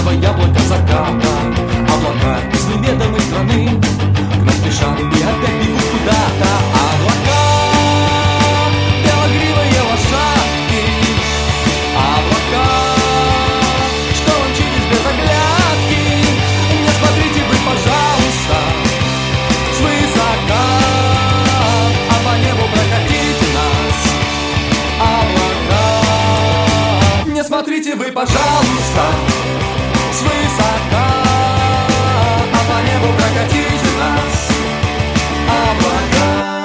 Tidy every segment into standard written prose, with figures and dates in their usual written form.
белого яблока заката. Облака из неведомой страны к нам спешат и опять бегут куда-то. Облака, белогривые лошадки, облака, что мчитесь без оглядки. Не смотрите вы, пожалуйста, свысока, а по небу прокатите нас. Облака, не смотрите вы, пожалуйста, свысока, а по небу прокатите нас. Облака.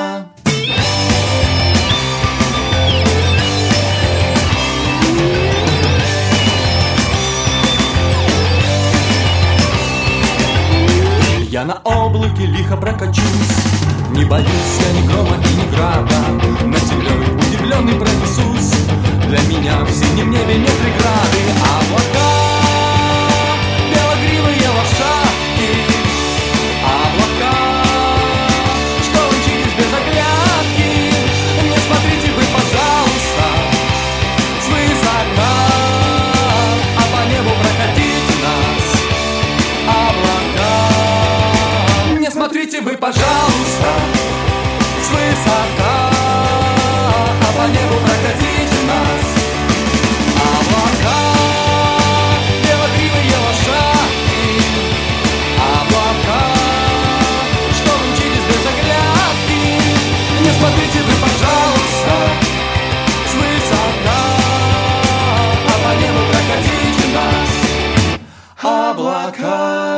Я на облаке лихо прокачусь, не боюсь я ни грома и ни града. На землей удивленный пронесусь, для меня в синем небе нет преграды. Облака, белогривые лошадки, облака, что мчитесь без оглядки. Не смотрите вы, пожалуйста, свысока, а по небу прокатите нас. Облака, не смотрите вы, пожалуйста, свысока, а по небу прокатите нас. Облака, белогривые лошадки, облака, что мчитесь без оглядки. Не смотрите вы, пожалуйста, свысока, а по небу прокатите нас. Облака.